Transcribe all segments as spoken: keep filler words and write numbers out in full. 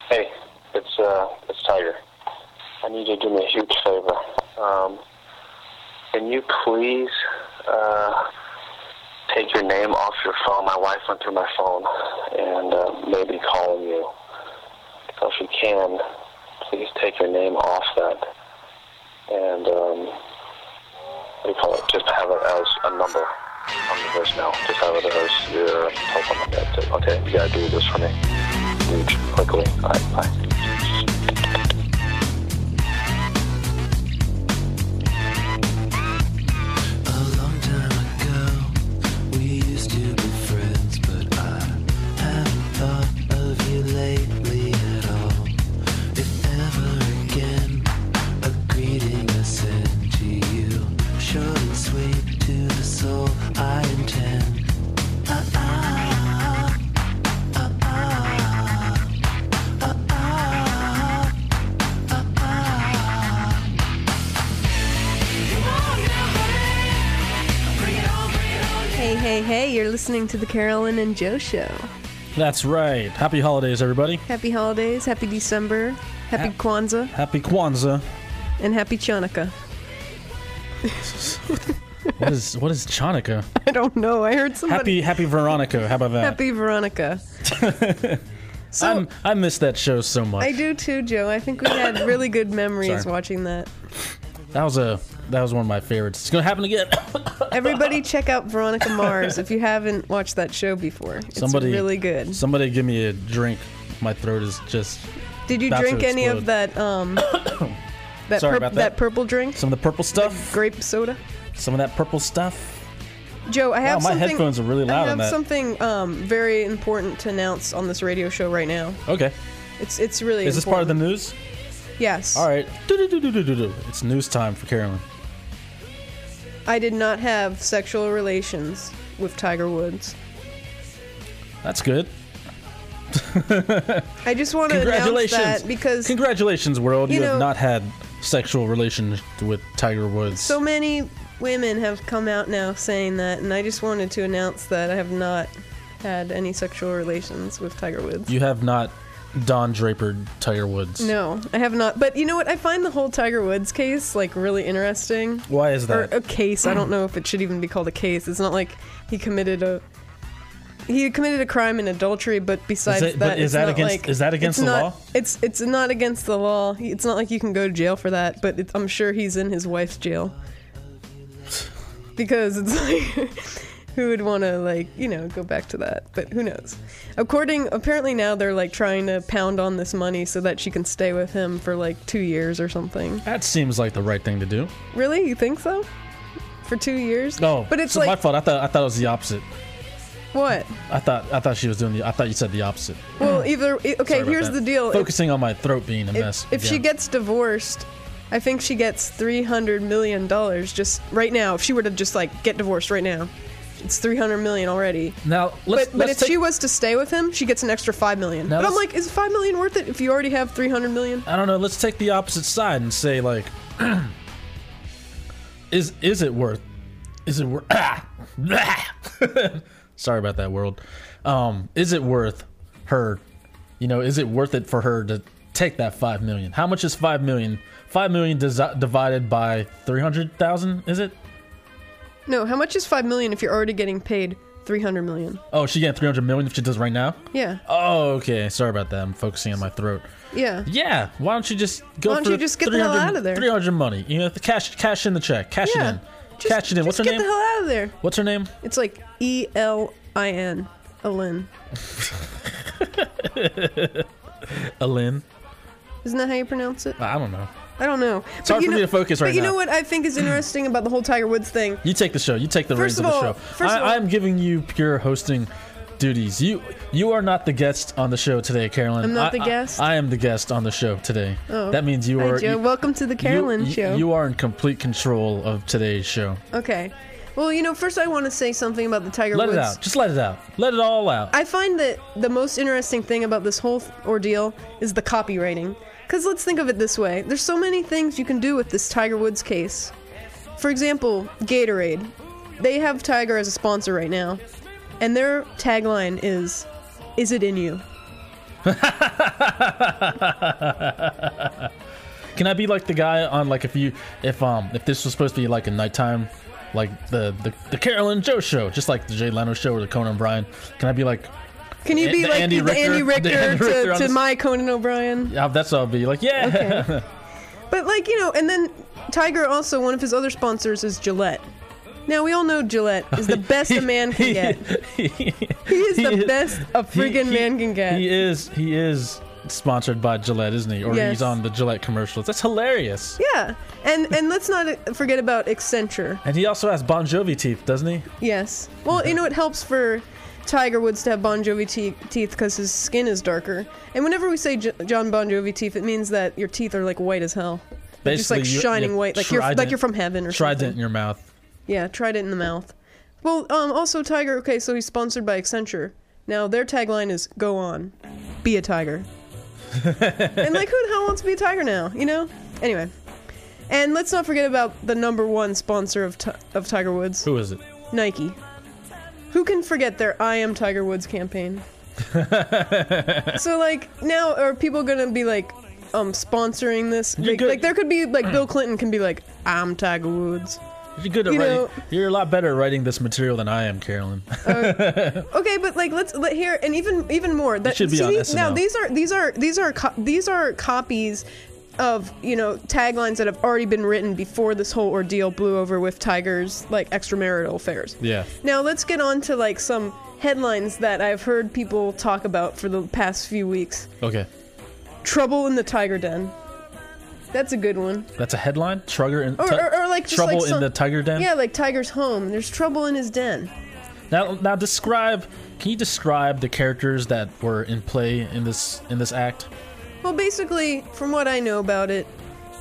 Hey, it's uh, it's Tiger. I need you to do me a huge favor. Um, can you please uh, take your name off your phone? My wife went through my phone and uh, maybe calling you. So if you can, please take your name off that. And um, what do you call it? Just have it as a number on the voicemail. Just have it as your telephone number. That's it. Okay, you gotta do this for me. Huge, quickly. All right, bye. Hey, you're listening to the Carolyn and Joe Show. That's right. Happy holidays, everybody. Happy holidays, happy December, happy Ha- Kwanzaa. Happy Kwanzaa. And happy Chanukah. What is what is Chanukah? I don't know. I heard somebody... Happy Happy Veronica. How about that? Happy Veronica. So, I'm, I miss that show so much. I do too, Joe. I think we had really good memories Sorry. watching that. That was a that was one of my favorites. It's gonna happen again. Everybody check out Veronica Mars if you haven't watched that show before. It's somebody, really good. Somebody give me a drink. My throat is just. Did you drink any of that um that, Sorry pur- about that. that purple drink? Some of the purple stuff. Grape soda? Some of that purple stuff. Joe, I have wow, my something. headphones are really loud I have on that. something um, very important to announce on this radio show right now. Okay. It's it's really. Is this important. part of the news? Yes. All right. Do-do-do-do-do-do. It's news time for Carolyn. I did not have sexual relations with Tiger Woods. That's good. I just want to announce Congratulations. that because Congratulations, world. You, You know- have not had sexual relations with Tiger Woods. so many women have come out now saying that, and I just wanted to announce that I have not had any sexual relations with Tiger Woods. You have not Don Drapered Tiger Woods. No, I have not. But you know what? I find the whole Tiger Woods case like really interesting. Why is that? Or a case. I don't know if it should even be called a case. It's not like he committed a he committed a crime in adultery, but besides Is it- that, but is it's that not against- like, is that against it's the not- law? It's it's not against the law. He- It's not like you can go to jail for that. But it's, I'm sure he's in his wife's jail because it's like. Who would want to, like, you know, go back to that? But who knows? According, apparently now they're, like, trying to pound on this money so that she can stay with him for, like, two years or something. That seems like the right thing to do. Really? You think so? For two years? No, But it's so like... my fault. I thought I thought it was the opposite. What? I thought I thought she was doing the. I thought you said the opposite. Well, either... e- Okay, Sorry about here's that. the deal. If, Focusing on my throat being a if, mess. if she again. gets divorced, I think she gets three hundred million dollars just right now. If she were to just, like, get divorced right now. It's three hundred million dollars already. Now, let's. But, but let's if take, she was to stay with him, she gets an extra five million dollars. Now But I'm let's- like, is five million dollars worth it if you already have three hundred million dollars? I don't know. Let's take the opposite side and say, like, is is it worth? Is it worth? Ah, sorry about that, world. Um, is it worth her? You know, is it worth it for her to take that five million? How much is five million? Five million desi- divided by three hundred thousand? Is it? No, how much is five million if you're already getting paid three hundred million? Oh, she getting three hundred million if she does right now? Yeah. Oh, okay. Sorry about that. I'm focusing on my throat. Yeah. Yeah. Why don't you just go Why don't for you just get the hell out of there? three hundred money. You know, the cash cash in the check. Cash Yeah. it in. Just, Cash it in. What's her just name? get the hell out of there. What's her name? It's like E L I N. Alin. Alin. Isn't that how you pronounce it? I don't know. I don't know. It's hard for me to focus right But you now. know what I think is interesting about the whole Tiger Woods thing? You take the show. You take the First reins of of the all- show. first of all- I, I'm giving you pure hosting duties. You you are not the guest on the show today, Carolyn. I'm not I- the I- guest? I, am the guest on the show today. Oh. That means you Hi, are. Joe. You, Welcome to the Carolyn you, show. You are in complete control of today's show. Okay. Well, you know, first I want to say something about the Tiger Let Woods. it out. Just let it out. Let it all out. I find that the most interesting thing about this whole ordeal is the copywriting. Because let's think of it this way. There's so many things you can do with this Tiger Woods case. For example, Gatorade. They have Tiger as a sponsor right now. And their tagline is, "Is it in you?" Can I be like the guy on like if you if um if this was supposed to be like a nighttime, like the the, the Carolyn Joe show, just like the Jay Leno show or the Conan O'Brien? Can I be like? Can you be the like Andy the Richter, Andy Richter, the Andy Richter to, on to this- my Conan O'Brien? Yeah, that's what I'll be like. Yeah. Okay. But like, you know, and then Tiger also, one of his other sponsors is Gillette. Now we all know Gillette is the best a man can get. he, He is he the is- best a he- friggin' he- man can get. He is. He is sponsored by Gillette, isn't he? Or Yes. he's on the Gillette commercials. That's hilarious. Yeah, and and let's not forget about Accenture. And he also has Bon Jovi teeth, doesn't he? Yes. Well, you know, it helps for Tiger Woods to have Bon Jovi te- teeth because his skin is darker. And whenever we say J- John Bon Jovi teeth, it means that your teeth are like white as hell. They're just like Basically, you- shining you white, like you're trident- like you're from heaven or Trident something. in your mouth. Yeah, trident in the mouth. Well, um, also Tiger. Okay, so he's sponsored by Accenture. Now their tagline is "Go on, be a tiger." And like, who the hell wants to be a tiger now? You know. Anyway, and let's not forget about the number one sponsor of Ti- of Tiger Woods, Who is it? Nike. Who can forget their "I Am Tiger Woods" campaign? So like, now are people gonna be like, um, sponsoring this? You're Like, good. like there could be like Bill Clinton can be like, "I'm Tiger Woods." You're good at You writing. know- You're a lot better at writing this material than I am, Carolyn. Okay, but like let's let here and even even more. That should be see, on these- S N now L. these are these are these are co- these are copies of, you know, taglines that have already been written before this whole ordeal blew over with Tiger's like extramarital affairs. Yeah. Now let's get on to like some headlines that I've heard people talk about for the past few weeks. Okay. Trouble in the Tiger Den. That's a good one. That's a headline. Trugger in Or, ti- or, or like just trouble like in some- the Tiger Den. Yeah, like Tiger's home. There's trouble in his den. Now, now describe. Can you describe the characters that were in play in this in this act? Well, basically, from what I know about it,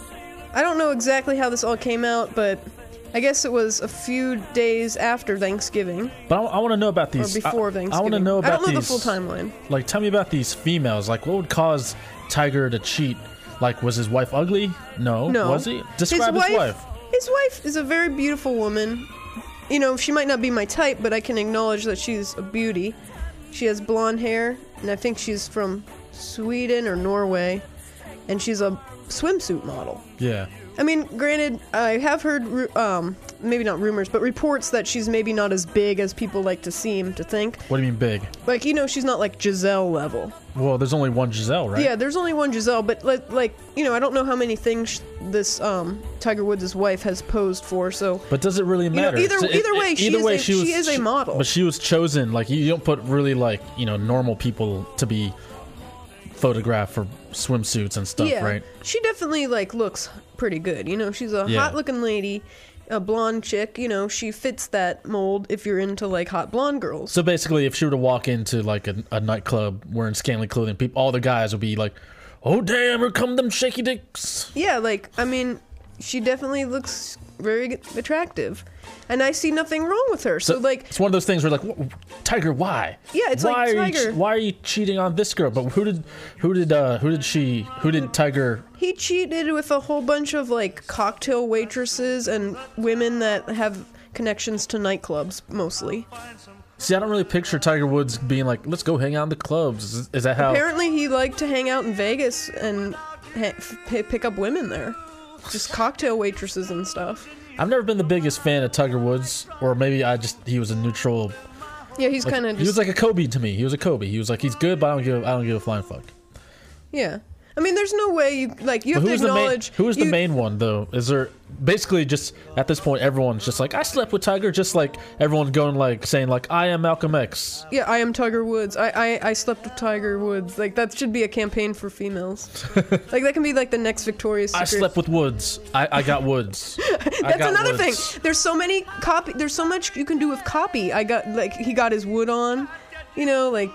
I don't know exactly how this all came out, but I guess it was a few days after Thanksgiving, But I, I want to know about or these. before I, Thanksgiving. I want to know about I don't know these. the full timeline. Like, tell me about these females. Like, what would cause Tiger to cheat? Like, was his wife ugly? No. No. Was he? Describe his wife. His wife is a very beautiful woman. You know, she might not be my type, but I can acknowledge that she's a beauty. She has blonde hair, and I think she's from Sweden or Norway, and she's a swimsuit model. Yeah. I mean, granted, I have heard, ru- um, maybe not rumors, but reports that she's maybe not as big as people like to seem to think. What do you mean big? Like, you know, she's not like Giselle level. Well, there's only one Giselle, right? Yeah, there's only one Giselle, but like, like you know, I don't know how many things sh- this um, Tiger Woods' wife has posed for. So, But does it really know, matter? either- So it- either it- way, she either is way, a- she, she was, is a model. But she was chosen. Like, you don't put really like you know normal people to be photographed for swimsuits and stuff, yeah, right? she definitely like looks pretty good. You know, she's a Yeah. hot-looking lady, a blonde chick. You know, she fits that mold if you're into like hot blonde girls. So basically, if she were to walk into like a, a nightclub wearing scantily clothing, people, all the guys would be like, "Oh damn, here come them shaky dicks." Yeah, like, I mean, she definitely looks very attractive. And I see nothing wrong with her. So, like, it's one of those things where like, "Wh- Tiger, why? Yeah, it's why like, are you Tiger- che- why are you cheating on this girl? But who did, who did, uh, who did she, who did Tiger? he cheated with a whole bunch of, like, cocktail waitresses and women that have connections to nightclubs, mostly. See, I don't really picture Tiger Woods being like, "Let's go hang out in the clubs." Is, is that how? Apparently, he liked to hang out in Vegas and ha- f- pick up women there. Just cocktail waitresses and stuff. I've never been the biggest fan of Tiger Woods, or maybe I just he was a neutral. Yeah, he's Like, kind of he was just... like a Kobe to me. He was a Kobe. He was like he's good, but I don't give I don't give a flying fuck. Yeah. I mean, there's no way you... Like, you have But to who's the main? acknowledge... Who is the you- main one though? Is there basically just at this point everyone's just like I slept with Tiger, just like everyone's going like saying like I am Malcolm X. Yeah, I am Tiger Woods. I, I, I slept with Tiger Woods. Like, that should be a campaign for females. Like, that can be, like, the next Victoria's Secret. I slept with Woods. I, I got Woods. I That's got another Woods. thing. There's so many copy... There's so much you can do with copy. I got, like, he got his wood on. You know, like...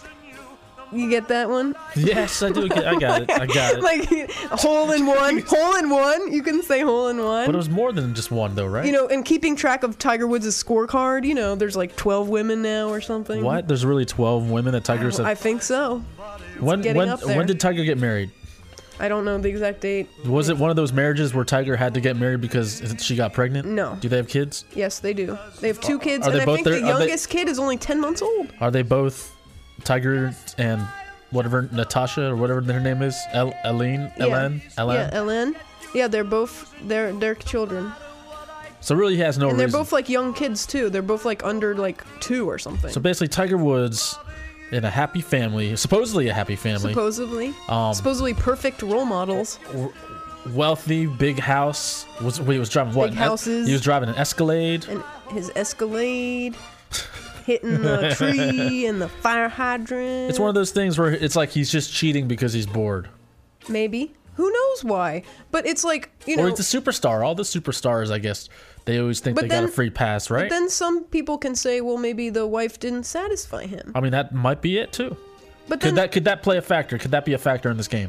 You get that one? Yes, I do. Get, I got it. I got it. Like, hole in one. Hole in one. You can say hole in one. But it was more than just one though, right? You know, and keeping track of Tiger Woods' scorecard, you know, there's like twelve women now or something. What? There's really twelve women that Tiger's. I think so. when getting when up there. when did Tiger get married? I don't know the exact date. Was it one of those marriages where Tiger had to get married because she got pregnant? No. Do they have kids? Yes, they do. They have two kids, Are and they I both think there? the Are they- youngest kid is only ten months old. Are they both Tiger and whatever Natasha or whatever her name is, El- Elaine, Yeah. Ellen, Ellen. Yeah, Ellen. Yeah, they're both they're they're children, So really, he has no and they're reason. both like young kids too. They're both like under like two or something. So basically, Tiger Woods in a happy family, supposedly a happy family, supposedly, um, supposedly perfect role models. wealthy, big house. Was he was driving what? Big an Es- houses. He was driving an Escalade. And his Escalade, hitting the tree and the fire hydrant. It's one of those things where it's like he's just cheating because he's bored. Maybe. Who knows why? But it's like, you know. Or he's a superstar. All the superstars, I guess, they always think But they then- got a free pass, right? But then some people can say, well, maybe the wife didn't satisfy him. I mean, that might be it too. But Could then that could that play a factor? Could that be a factor in this game?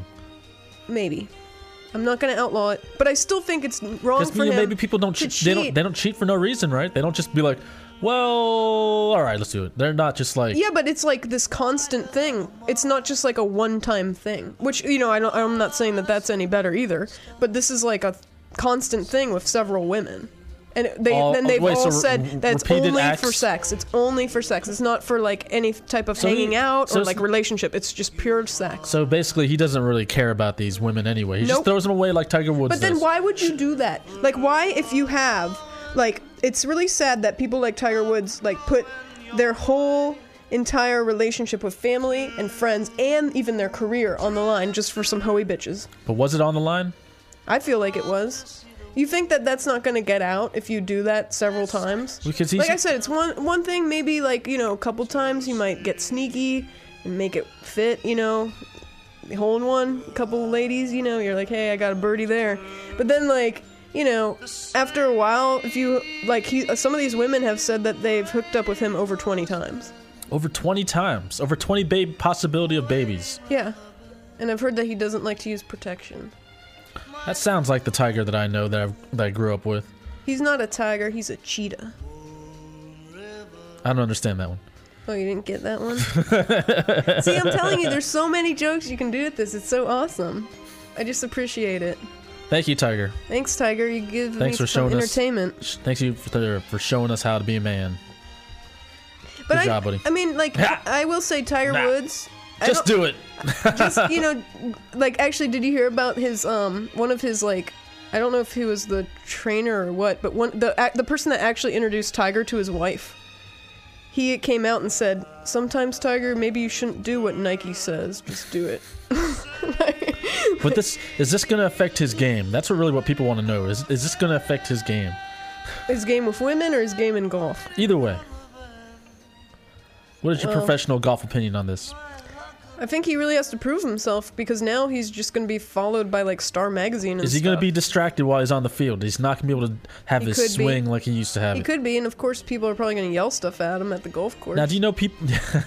maybe. I'm not going to outlaw it, but I still think it's wrong Because for him. maybe people don't to cheat. They don't. cheat. They don't cheat for no reason, right? They don't just be like, well, all right, let's do it. They're not just like. Yeah, but it's like this constant thing. It's not just like a one-time thing. Which, you know, I don't, I'm not saying that that's any better either. But this is like a constant thing with several women. And they All- then they've wait, all so said re- that it's repeated only acts? for sex. It's only for sex. It's not for like any type of So he- hanging out so or it's- like relationship. It's just pure sex. So basically, he doesn't really care about these women anyway. He just Nope. throws them away like Tiger Woods But then does. why would you do that? Like, why, if you have, like, it's really sad that people like Tiger Woods, like, put their whole entire relationship with family and friends and even their career on the line just for some hoey bitches. But was it on the line? I feel like it was. You think that that's not going to get out if you do that several times? Because he's Like I said, it's one one thing, maybe, like, you know, a couple times you might get sneaky and make it fit, you know, hole in one, a couple of ladies, you know, you're like, hey, I got a birdie there. But then, like, you know, after a while, if you, like, he, some of these women have said that they've hooked up with him over twenty times. Over twenty times. Over twenty babe possibility of babies. Yeah. And I've heard that he doesn't like to use protection. That sounds like the Tiger that I know that, I've, that I grew up with. He's not a tiger, he's a cheetah. I don't understand that one. Oh, you didn't get that one? See, I'm telling you, there's so many jokes you can do with this. It's so awesome. I just appreciate it. Thank you, Tiger. Thanks, Tiger. You give Thanks me for some showing us- entertainment. Sh- Thanks you for, for showing us how to be a man. But Good I, job, buddy. I mean, like, Ha! I will say Tiger Nah. Woods. I Just don't- do it. just, you know, like, actually, did you hear about his, um, one of his, like, I don't know if he was the trainer or what, but one, the, ac- the person that actually introduced Tiger to his wife, he came out and said, sometimes, Tiger, maybe you shouldn't do what Nike says. Just do it. But this is this going to affect his game? That's what really what people want to know. Is is this going to affect his game? His game with women or his game in golf? Either way. What is your Well- professional golf opinion on this? I think he really has to prove himself because now he's just going to be followed by like Star Magazine and Is he going to stuff. be distracted while he's on the field? He's not going to be able to have He his could be. swing like he used to have He it. could be, and of course people are probably going to yell stuff at him at the golf course. Now, do you know people?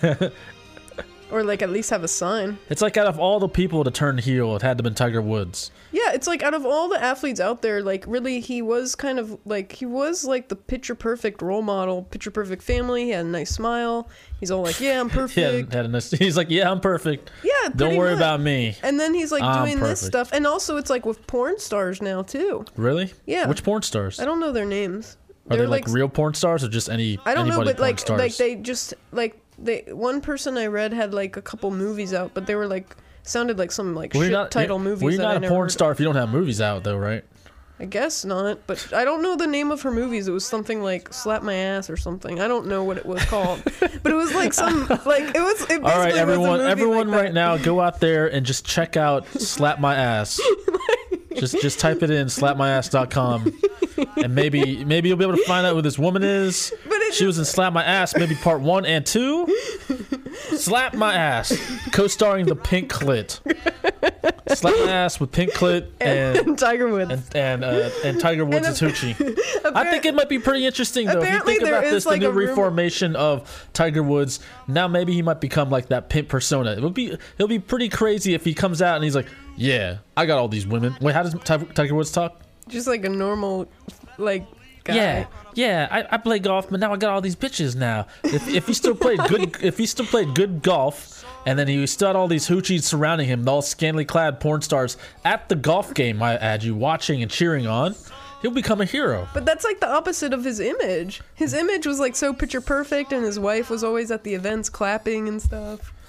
Or like at least have a sign. It's like out of all the people to turn heel, it had to have been Tiger Woods. Yeah, it's like out of all the athletes out there, like really he was kind of like he was like the picture perfect role model, picture perfect family. He had a nice smile. He's all like, "Yeah, I'm Yeah, perfect." had a nice, he's like, yeah, I'm perfect. Yeah, Don't pretty worry much. about me. And then he's like I'm doing this perfect. stuff, and also it's like with porn stars now too. Really? Yeah. Which porn stars? I don't know their names. Are they They're, like, real porn stars or just any I don't know, anybody but porn like stars? like they just like they one person I read had like a couple movies out, but they were like sounded like some like well, shit you're not, title you're, movies. Well, you're that I not a never porn heard star if you don't have movies out, though, right? I guess not, but I don't know the name of her movies. It was something like "Slap My Ass" or something. I don't know what it was called, but it was like some like it was. It basically All right, was a everyone, movie everyone, like that. right now, go out there and just check out "Slap My Ass." just, just type it in slap my ass dot com, and maybe, maybe you'll be able to find out who this woman is. But it She was in "Slap My Ass," maybe part one and two. "Slap My Ass," co-starring the Pink Clit. "Slap My Ass" with Pink Clit and and Tiger Woods. and and, uh, and Tiger Woods And and Hoochie. I think it might be pretty interesting though. If you Apparently think about there this, is, the like, new a rumor- reformation of Tiger Woods. Now maybe he might become like that pimp persona. It would be it'll be pretty crazy if he comes out and he's like, "Yeah, I got all these women." Wait, how does Ti- Tiger Woods talk? Just like a normal, like guy. Yeah, yeah. I, I play golf, but now I got all these bitches. Now, if if he still played good, if he still played good golf, and then he still had all these hoochies surrounding him, all scantily clad porn stars at the golf game, I add you watching and cheering on, he'll become a hero. But that's like the opposite of his image. His image was like so picture perfect, and his wife was always at the events clapping and stuff.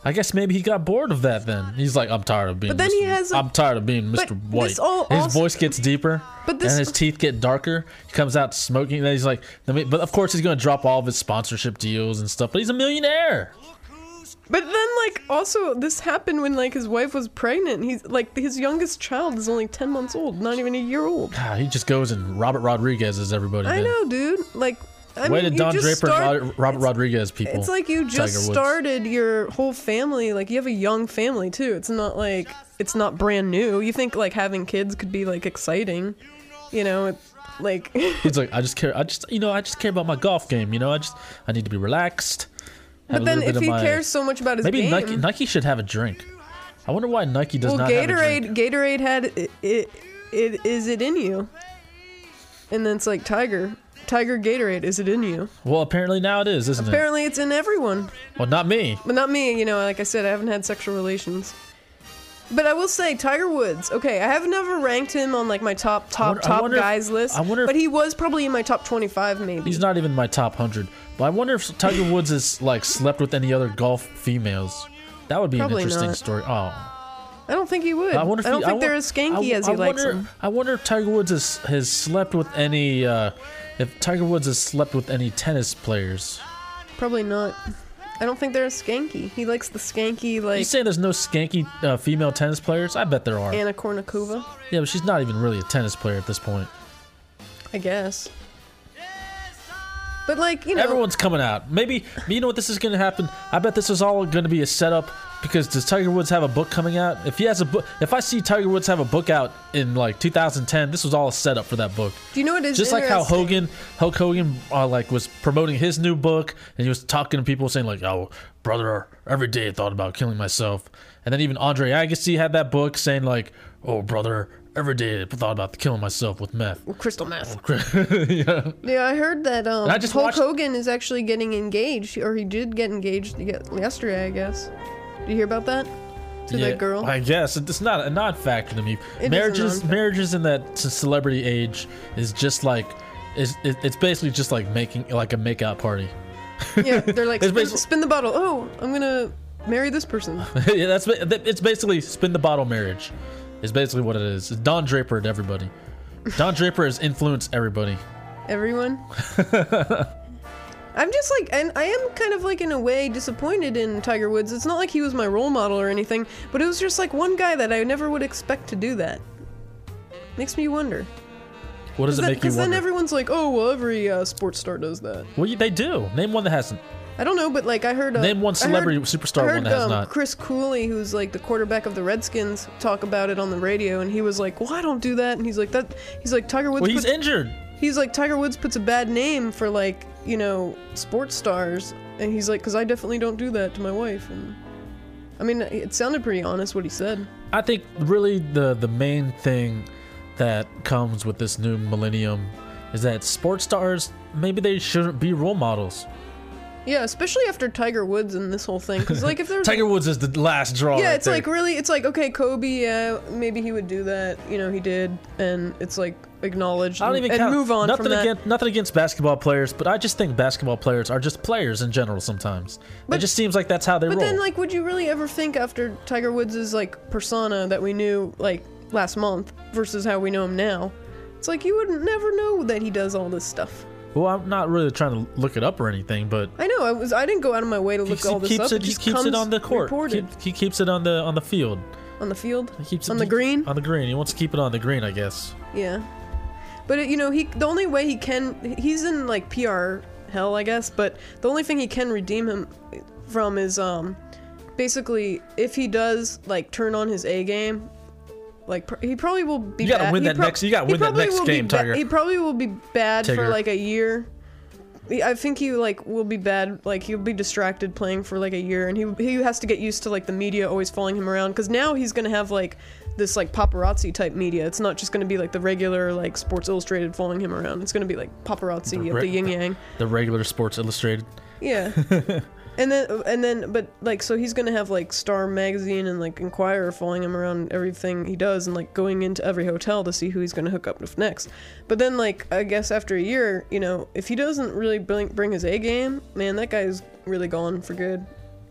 I guess maybe he got bored of that. Then he's like, I'm tired of being. But then Mister he has a- I'm tired of being But Mister White. this all- his also- voice gets deeper, But this- and his teeth get darker. He comes out smoking. Then he's like, let me, but of course he's gonna drop all of his sponsorship deals and stuff. But he's a millionaire. But then, like, also, this happened when, like, his wife was pregnant. He's, like, his youngest child is only ten months old, not even a year old. God, he just goes and Robert Rodriguez is everybody. I then. know, dude. Like, I Way mean, to you Don just Draper start- and Rod- Robert Rodriguez people. It's like you Tiger just Woods. started your whole family. Like, you have a young family, too. It's not, like, it's not brand new. You think, like, having kids could be, like, exciting. You know, it's, like... He's like, I just care. I just, you know, I just care about my golf game. You know, I just, I need to be relaxed. have But a then little if bit he of my- cares so much about his maybe game... Nike, Nike should have a drink. I wonder why Nike does well, not have a drink. Gatorade, Gatorade had it, it, it, is it in you? And then it's like Tiger, Tiger Gatorade, is it in you? Well, apparently now it is, isn't Apparently it's in everyone, it? Well, not me. but not me. You know, like I said, I haven't had sexual relations. But I will say, Tiger Woods. Okay, I have never ranked him on like my top top wonder- I top wonder if- guys list. I wonder if- but he was probably in my top twenty-five, maybe. He's not even in my top hundred. But I wonder if Tiger Woods has like slept with any other golf females. That would be Probably an interesting not. story. Oh, I don't think he would. I wonder if I don't he, think I they're won- as skanky I, as he I likes wonder, them. I wonder if Tiger Woods has, has slept with any. Uh, if Tiger Woods has slept with any tennis players. Probably not. I don't think they're as skanky. He likes the skanky, You like say there's no skanky uh, female tennis players? I bet there are. Anna Kournikova, Yeah, but she's not even really a tennis player at this point. I guess. But like, you know, Everyone's coming out. Maybe, you know what this is going to happen? I bet this is all going to be a setup because does Tiger Woods have a book coming out? If he has a book, if I see Tiger Woods have a book out in like two thousand ten, this was all a setup for that book. do you know what is Just like how interesting? Hogan, Hulk Hogan, uh, like was promoting his new book, and he was talking to people saying like, "Oh, brother, every day I thought about killing myself." And then even Andre Agassi had that book saying like, "Oh, brother, every day I thought about killing myself with meth." crystal meth. Yeah. Yeah, I heard that um, And I just Hulk watched- Hogan is actually getting engaged, or he did get engaged ye- yesterday, I guess. Did you hear about that? To Yeah, that girl? I guess it's not a non-factor to me. It is a marriages, non-factor. marriages in that c- celebrity age is just like, is it, it's basically just like making like a makeout party. Yeah, they're like, It's spin, basically- spin the bottle. Oh, I'm gonna marry this person. Yeah, that's ba- it's basically spin the bottle marriage. Is basically what it is. It's Don Draper to everybody. Don Draper has influenced everybody. Everyone. I'm just like, and I am kind of like in a way disappointed in Tiger Woods. It's not like he was my role model or anything, but it was just like one guy that I never would expect to do that. Makes me wonder. What does it make you Because then wonder? everyone's like, oh, well, every uh, sports star does that. Well, you- they do. Name one that hasn't. I don't know, but like I heard. Uh, Name one I celebrity heard- superstar I heard, one that has um, not. Chris Cooley, who's like the quarterback of the Redskins, talk about it on the radio, and he was like, "Well, I don't do that," and he's like, "That." He's like, Tiger Woods. Well, he's puts, injured. he's like, Tiger Woods puts a bad name for like you know sports stars, and he's like, "Cause I definitely don't do that to my wife." And I mean, it sounded pretty honest what he said. I think really the the main thing that comes with this new millennium is that sports stars maybe they shouldn't be role models. Yeah, especially after Tiger Woods and this whole thing, because like if there's Tiger Woods is the last draw. yeah, right it's there. like really, it's like okay, Kobe, yeah, maybe he would do that, you know, he did, and it's like acknowledged I don't and, even and count, move on nothing from that. against nothing against basketball players, but I just think basketball players are just players in general. Sometimes But- it just seems like that's how they But roll. then, like, would you really ever think after Tiger Woods' like persona that we knew like last month versus how we know him now? It's like you would never know that he does all this stuff. well, I'm not really trying to look it up or anything, but I know I was I didn't go out of my way to he, look he all this keeps up. it. It He just keeps it comes on the court. reported. He, he keeps it on the on the field. On the field, He keeps on it, the he- green. On the green. He wants to keep it on the green, I guess. Yeah, but it, you know he the only way he can he's in like P R hell, I guess. But the only thing he can redeem him from is um basically if he does like turn on his A game. Like pr- he probably will be. You gotta bad. win He that prob- next- you gotta he win that probably next will be game, ba- Tiger. He probably will be bad for Tigger. like a year. He- I think he like will be bad. Like he'll be distracted playing for like a year, and he he has to get used to like the media always following him around. Because now he's gonna have like this like paparazzi type media. It's not just gonna be like the regular like Sports Illustrated following him around. It's gonna be like paparazzi of re- the yin yang. The regular Sports Illustrated. Yeah. And then, and then, but like, so he's gonna have like Star Magazine and like Inquirer following him around everything he does, and like going into every hotel to see who he's gonna hook up with next. But then, like, I guess after a year, you know, if he doesn't really bring, bring his A game, man, that guy's really gone for good.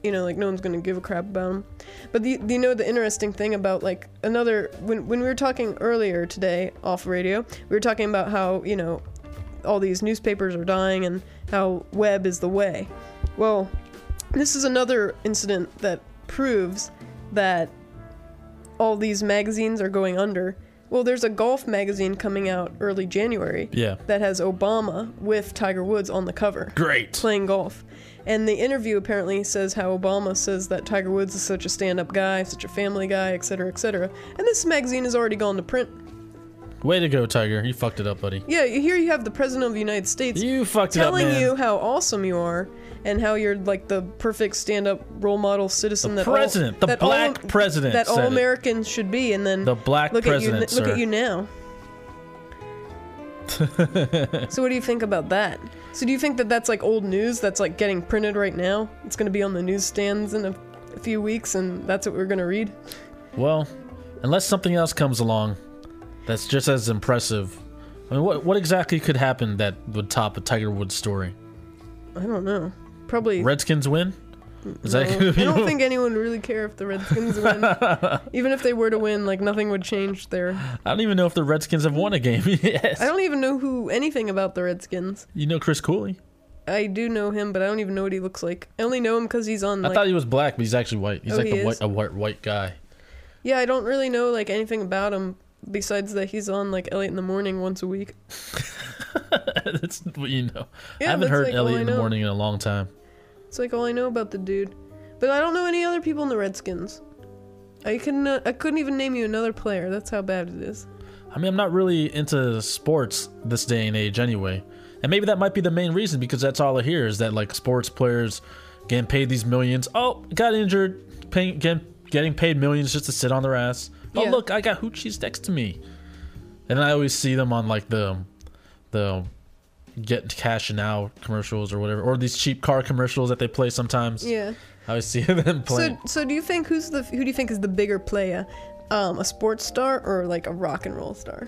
you know, like no one's gonna give a crap about him. But the, the you know the interesting thing about like another when when we were talking earlier today off radio, we were talking about how, you know, all these newspapers are dying and how web is the way. Well, this is another incident that proves that all these magazines are going under. Well, there's a golf magazine coming out early January Yeah. that has Obama with Tiger Woods on the cover. Great. Playing golf. And the interview apparently says how Obama says that Tiger Woods is such a stand-up guy, such a family guy, et cetera, et cetera. And this magazine has already gone to print. Way to go, Tiger. You fucked it up, buddy. Yeah, here you have the President of the United States You fucked it up, telling man. you how awesome you are and how you're like the perfect stand-up role model citizen The that president, all, the that black all, president that all said it. Americans should be, and then The black look president, at you, look sir. at you now. So what do you think about that? So do you think that that's like old news that's like getting printed right now? It's going to be on the newsstands in a, a few weeks, and that's what we're going to read? Well, unless something else comes along that's just as impressive. I mean, what what exactly could happen that would top a Tiger Woods story? I don't know. Probably. Redskins win? Is No, that gonna be I don't think anyone would really care if the Redskins win. Even if they were to win, like nothing would change there. I don't even know if the Redskins have won a game. Yes. I don't even know who anything about the Redskins. You know Chris Cooley? I do know him, but I don't even know what he looks like. I only know him because he's on. Like, I thought he was black, but he's actually white. He's Oh, like he a white, is? a white white guy. yeah, I don't really know like anything about him besides that he's on like Elliot in the Morning once a week. That's what you know. Yeah, I haven't that's heard like all Elliot I in the know. Morning in a long time. It's like all I know about the dude. But I don't know any other people in the Redskins. I can uh, I couldn't even name you another player. That's how bad it is. I mean, I'm not really into sports this day and age anyway. And maybe that might be the main reason, because that's all I hear is that like sports players getting paid these millions. Oh, got injured, paying, getting, getting paid millions just to sit on their ass. Oh, Yeah. look, I got hoochies next to me. And then I always see them on like the the get cash now commercials or whatever, or these cheap car commercials that they play sometimes. Yeah. I always see them playing. So so do you think who's the who do you think is the bigger player? Um, a sports star or like a rock and roll star?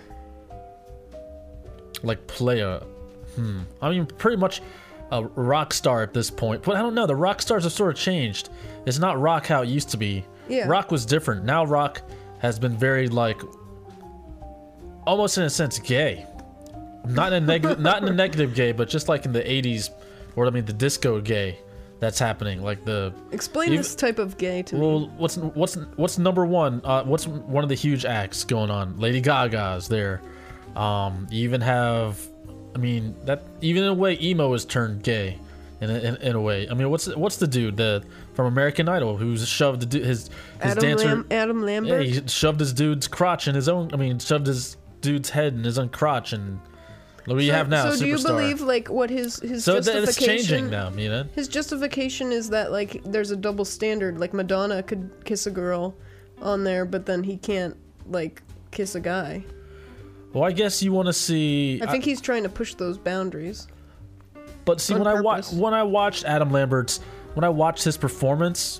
Like play a hmm I mean pretty much a rock star at this point, but I don't know, the rock stars have sort of changed. It's not rock how it used to be. Yeah. Rock was different. Now rock has been very like almost in a sense gay, not in a negative not in a negative gay, but just like in the eighties, or I mean the disco gay that's happening, like the Explain Even- this type of gay to me. well what's what's what's number one uh what's one of the huge acts going on? Lady Gaga's there. Um you even have, I mean, that even in a way emo has turned gay in a, in, in a way. I mean, what's what's the dude the from American Idol who's shoved the, du- his his Adam, dancer Lam- Adam yeah, Lambert. he shoved his dude's crotch in his own, I mean, shoved his dude's head in his own crotch, and look what you so, have now, so do you superstar. believe like what his his So that justification? it's changing now, you know? His justification is that like there's a double standard. Like Madonna could kiss a girl on there, but then he can't like kiss a guy. Well, I guess you want to see. I think he's trying to push those boundaries. But see, On when I watch purpose. when I watched Adam Lambert's, when I watched his performance,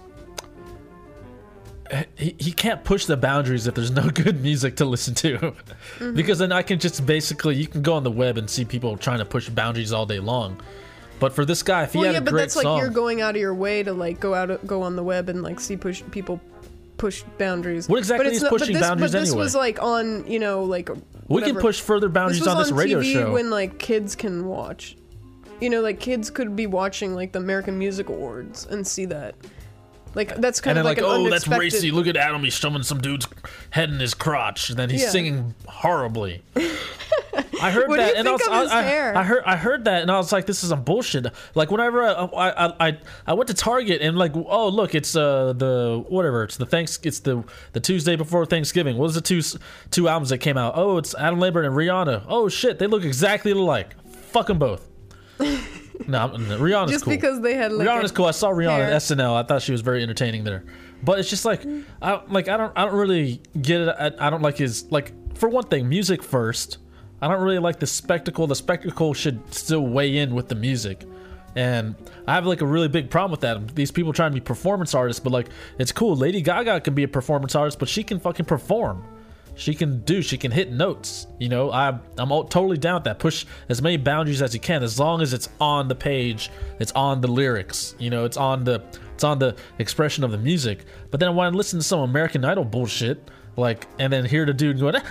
he, he can't push the boundaries if there's no good music to listen to. Mm-hmm. Because then I can just basically, you can go on the web and see people trying to push boundaries all day long. But for this guy, if he Well, had yeah, a but great that's like song, you're going out of your way to like go out, go on the web and like see push people push boundaries. What exactly but it's is not, pushing but this, boundaries But this anyway? was like on, you know, like we whatever. can push further This boundaries was on this radio T V show. when like kids can watch. You know, like kids could be watching like the American Music Awards and see that. Like that's kind and then of like, like, an oh, that's unexpected. racy. Look at Adam. He's shoving some dude's head in his crotch, and then he's Yeah. singing horribly. I heard What do that, you and I, think was, of I, his I, hair? I heard, I heard that, and I was like, "This is some bullshit." Like whenever I, I, I, I went to Target and like, oh look, it's uh the whatever, it's the thanks, it's the the Tuesday before Thanksgiving. What was the two two albums that came out? Oh, it's Adam Lambert and Rihanna. Oh shit, they look exactly alike. Fuck them both. No, I'm- Rihanna's Just cool. because they had like Rihanna's a cool. I saw Rihanna hair. at S N L. I thought she was very entertaining there. But it's just like, I like I don't I don't really get it. I, I don't like his like for one thing, music first. I don't really like the spectacle. The spectacle should still weigh in with the music. And I have like a really big problem with that. These people trying to be performance artists, but like it's cool. Lady Gaga can be a performance artist, but she can fucking perform. She can do, she can hit notes. You know, I, I'm all, totally down with that. Push as many boundaries as you can, as long as it's on the page, it's on the lyrics. You know, it's on the It's on the expression of the music. But then when I listen to some American Idol bullshit, like, and then hear the dude going,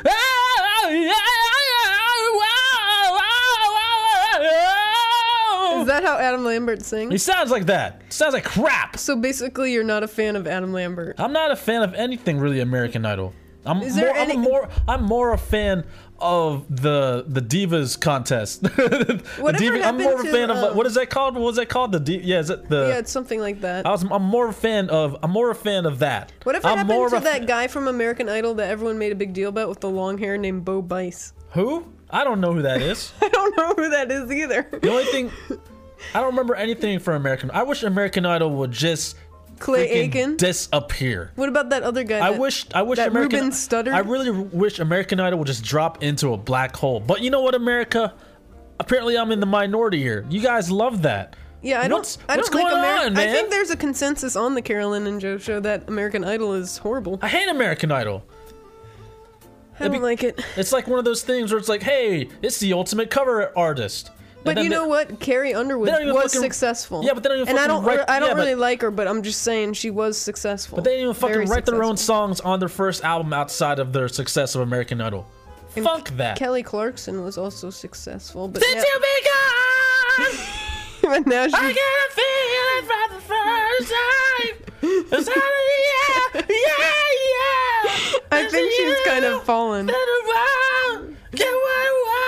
Is that how Adam Lambert he sings? sounds like that. Sounds like crap. So basically, you're not a fan of Adam Lambert. I'm not a fan of anything really American Idol. I'm Is more, there any- I'm more I'm more a fan of the the Divas contest. the Whatever Diva, I'm more of a happened fan to, of um, what is that called? What was that called? The D, yeah, is it the Yeah, it's something like that. I was I'm more a fan of I'm more a fan of that. Whatever I'm more happened of to a that guy from American Idol that everyone made a big deal about with the long hair named Bo Bice? Who? I don't know who that is. I don't know who that is either. The only thing I don't remember anything from American. I wish American Idol would just Clay freaking Aiken? disappear. What about that other guy? I that- wish I wish that American Ruben Studdard? I really wish American Idol would just drop into a black hole. But you know what, America? Apparently I'm in the minority here. You guys love that. Yeah, I don't. What's, I what's don't going like Ameri- on, man? I think there's a consensus on the Carolyn and Joe show that American Idol is horrible. I hate American Idol. I don't be- like it. It's like one of those things where it's like, hey, it's the ultimate cover artist. And But then you they- know what? Carrie Underwood They don't even was fucking- successful. Yeah, but they don't even and I fucking don't. write- I don't yeah, but- really like her, but I'm just saying she was successful. But they didn't even fucking Very write their own successful. songs on their first album outside of their success of American Idol. And Fuck that. Kelly Clarkson was also successful, but Since now, you begun, but now she. I get a feeling from the first time. It's out of the air, yeah, yeah. I think she's kind of fallen. Get around, get what I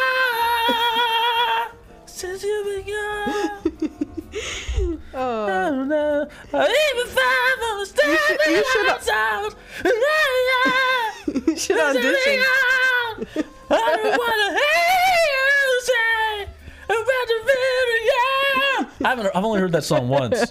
want. Since you begun. Oh. I don't know. I even found from the start should- you should- out. You should audition. I don't wanna hear you say about the video. I haven't. I've only heard that song once.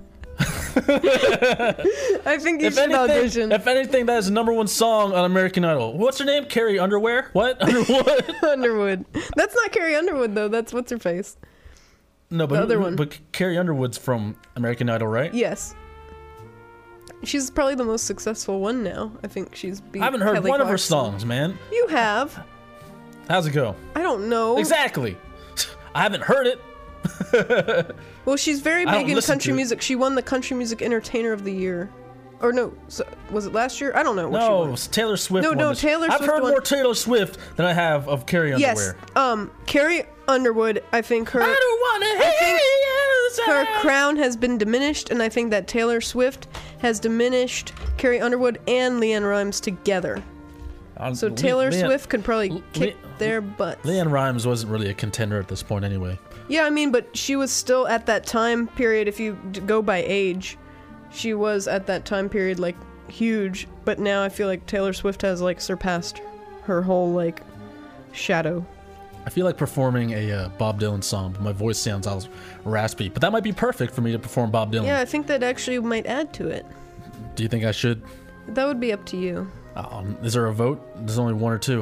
I think you If should anything, audition. if anything, that is the number one song on American Idol. What's her name? Carrie Underwear? What? Underwood? Underwood. That's not Carrie Underwood though. That's what's her face. No, but The who- other who- one. But Carrie Underwood's from American Idol, right? Yes. She's probably the most successful one now. I think she's beat I haven't heard Kelly one of her Clarkson. songs, man. You have. How's it go? I don't know. Exactly. I haven't heard it. Well, she's very I don't big in listen country to it. music. She won the Country Music Entertainer of the Year. Or no, so, was it last year? I don't know. What she No, won. Taylor Swift. No, won no, this. Taylor I've Swift heard won- more Taylor Swift than I have of Carrie Yes. Underwear. Um, Carrie Underwood, I think her I don't want to hear you say. her crown has been diminished, and I think that Taylor Swift has diminished Carrie Underwood and Leanne Rimes together. Um, So Le- Taylor Leanne- Swift could probably Le- kick Le- their butts. Leanne Rimes wasn't really a contender at this point anyway. Yeah, I mean, but she was still at that time period, if you d- go by age, she was at that time period, like, huge. But now I feel like Taylor Swift has, like, surpassed her whole, like, shadow. I feel like performing a uh, Bob Dylan song, but my voice sounds all raspy. But that might be perfect for me to perform Bob Dylan. Yeah, I think that actually might add to it. Do you think I should? That would be up to you. Um, is there a vote? There's only one or two.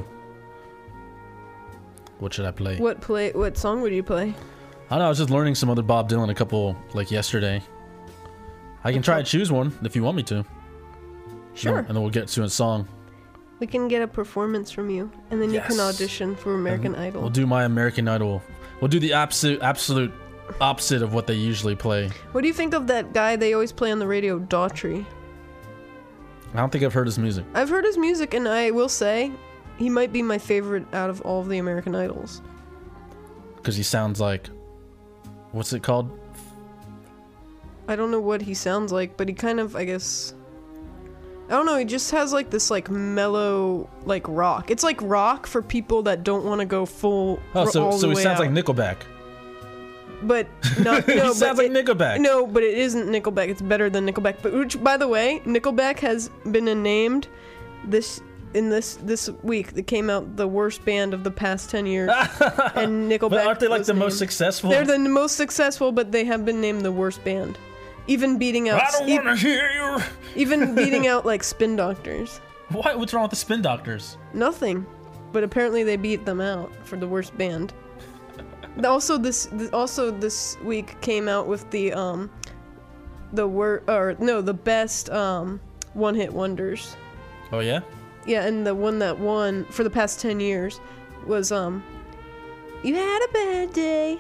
What should I play? What play? What song would you play? I don't know. I was just learning some other Bob Dylan a couple, like, yesterday. I can try and choose one if you want me to. Sure. And then we'll get to a song. We can get a performance from you, and then you can Yes. audition for American Idol. We'll do my American Idol. We'll do the absolute, absolute opposite of what they usually play. What do you think of that guy they always play on the radio, Daughtry? I don't think I've heard his music. I've heard his music, and I will say, he might be my favorite out of all of the American Idols. Because he sounds like... What's it called? I don't know what he sounds like, but he kind of, I guess... I don't know, he just has like this like mellow, like rock. It's like rock for people that don't want to go full Oh, r- so all so the he way sounds out. like Nickelback. But not, He no, sounds but like it- Nickelback. No, but it isn't Nickelback. It's better than Nickelback. But which, by the way, Nickelback has been named this in this this week. That came out the worst band of the past ten years, and Nickelback. But aren't they like was the named. most successful? They're the most successful, but they have been named the worst band, even beating out. I don't e- want to hear you. even beating out like Spin Doctors. What? What's wrong with the Spin Doctors? Nothing, but apparently they beat them out for the worst band. Also, this th- also this week came out with the um, the wor- or no, the best um one hit wonders. Oh yeah. Yeah, and the one that won for the past ten years was um, you had a bad day,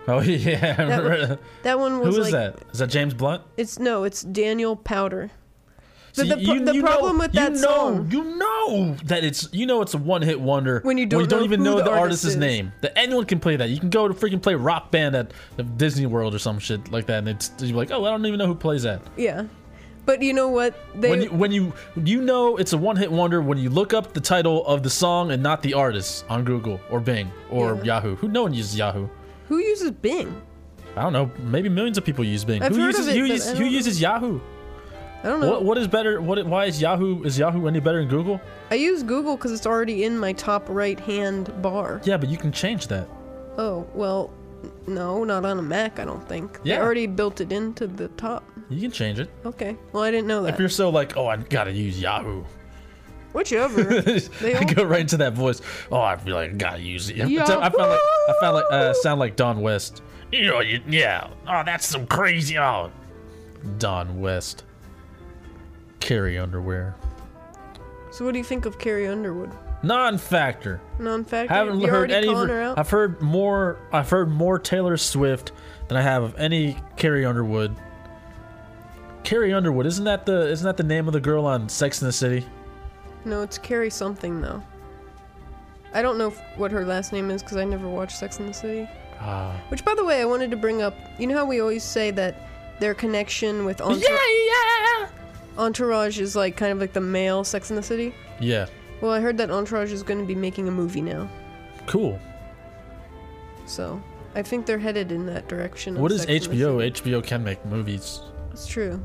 Oh yeah, I That, remember- one- that one was who is like that? Is that James Blunt? it's no, it's Daniel Powder. The, See, the, pro- you- the you problem know, with that you know, song, you know that it's you know it's a one hit wonder When you don't know even who know the the, artist artist's is. name. That anyone can play that. You can go to freaking play Rock Band at Disney World or some shit like that, and it's you're like, oh, I don't even know who plays that. yeah. But you know what? They When you when you you know it's a one hit wonder when you look up the title of the song and not the artist on Google or Bing or Yeah. Yahoo. Who no one uses Yahoo. who uses Bing? I don't know. Maybe millions of people use Bing. I've who heard uses of it, who, but uses, I who don't know. uses Yahoo? I don't know. What what is better? What why is Yahoo is Yahoo any better than Google? I use Google because it's already in my top right hand bar. Yeah, but you can change that. Oh well, n- no, not on a Mac. I don't think. Yeah. They already built it into the top. You can change it. Okay. Well, I didn't know If that. you're so like, oh, I gotta use Yahoo. Whichever. They I all- go right into that voice. Oh, I feel like I gotta use it. Yahoo! I found like I found like uh, sound like Don West. You know, you, yeah. Oh, that's some crazy. Oh, Don West. Carrie Underwear. So what do you think of Carrie Underwood? Non-factor. Non-factor. Haven't you heard already any. Of calling her, her out? I've heard more. I've heard more Taylor Swift than I have of any Carrie Underwood. Carrie Underwood, isn't that the isn't that the name of the girl on Sex and the City? No, it's Carrie something though. I don't know f- what her last name is because I never watched Sex and the City. Ah. Which, by the way, I wanted to bring up. You know how we always say that their connection with Entourage, yeah. Entourage is like kind of like the male Sex and the City. Yeah. Well, I heard that Entourage is going to be making a movie now, Cool. so I think they're headed in that direction. of What is Sex and the H B O? City. H B O can make movies. It's true.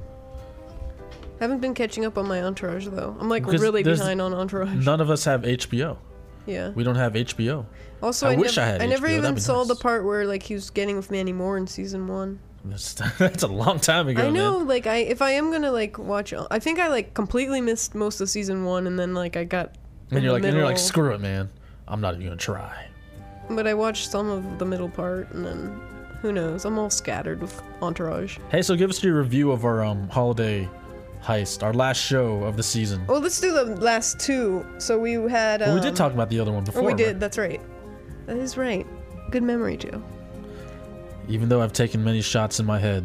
Haven't been catching up on my Entourage though. I'm like Because really there's behind on Entourage. None of us have H B O. Yeah. We don't have H B O. Also, I I, wish nev- I had I never H B O, even that'd be saw the nice. part where like he was getting with Mandy Moore in season one. That's, that's a long time ago. I know, Man. like I if I am gonna like watch, I think I like completely missed most of season one, and then like I got. in And you're the like, and you're like, middle, screw it, man. I'm not even gonna try. But I watched some of the middle part, and then who knows? I'm all scattered with Entourage. Hey, so give us your review of our um holiday heist, our last show of the season. Well, let's do the last two. So we had. Um, well, we did talk about the other one before. Oh, we right? did. That's right. That is right. Good memory, Joe. Even though I've taken many shots in my head,